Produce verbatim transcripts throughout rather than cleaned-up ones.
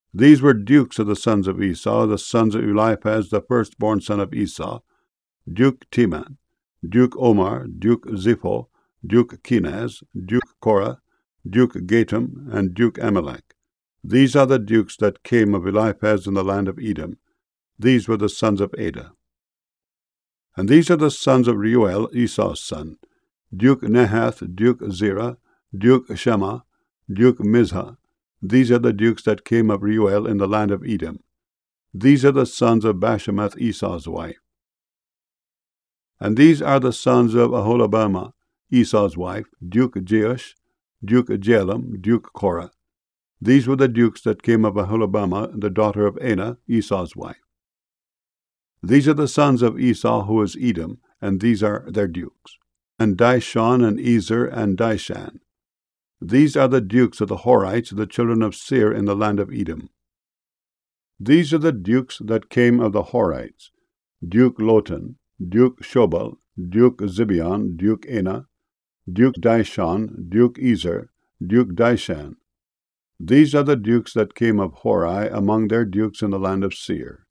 These were dukes of the sons of Esau, the sons of Eliphaz, the firstborn son of Esau: Duke Teman, Duke Omar, Duke Zipho, Duke Kenaz, Duke Korah, Duke Gatam, and Duke Amalek. These are the dukes that came of Eliphaz in the land of Edom. These were the sons of Ada. And these are the sons of Reuel, Esau's son: Duke Nahath, Duke Zerah, Duke Shema, Duke Mizhah. These are the dukes that came of Reuel in the land of Edom. These are the sons of Bashemath, Esau's wife. And these are the sons of Aholibamah, Esau's wife: Duke Jeush, Duke Jalem, Duke Korah. These were the dukes that came of Aholibamah, the daughter of Anah, Esau's wife. These are the sons of Esau, who is Edom, and these are their dukes: and Dishon, and Ezer, and Dishan. These are the dukes of the Horites, the children of Seir, in the land of Edom. These are the dukes that came of the Horites: Duke Lotan, Duke Shobal, Duke Zibeon, Duke Anah, Duke Dishon, Duke Ezer, Duke Dishan. These are the dukes that came of Hori, among their dukes in the land of Seir.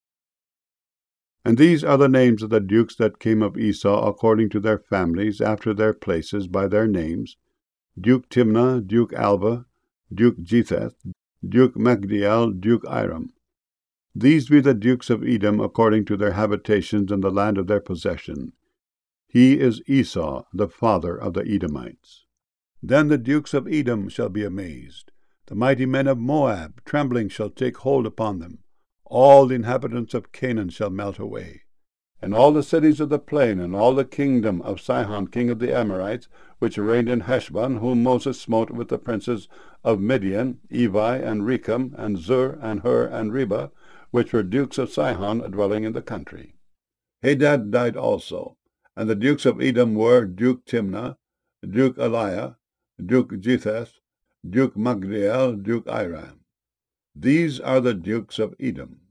And these are the names of the dukes that came of Esau, according to their families, after their places, by their names: Duke Timnah, Duke Alva, Duke Jetheth, Duke Magdiel, Duke Iram. These be the dukes of Edom, according to their habitations in the land of their possession. He is Esau, the father of the Edomites. Then the dukes of Edom shall be amazed. The mighty men of Moab, trembling, shall take hold upon them. All the inhabitants of Canaan shall melt away. And all the cities of the plain, and all the kingdom of Sihon king of the Amorites, which reigned in Heshbon, whom Moses smote with the princes of Midian, Evi, and Rechem, and Zur, and Hur, and Reba, which were dukes of Sihon, dwelling in the country. Hadad died also, and the dukes of Edom were Duke Timnah, Duke Eliah, Duke Jetheth, Duke Magdiel, Duke Iram. These are the dukes of Edom.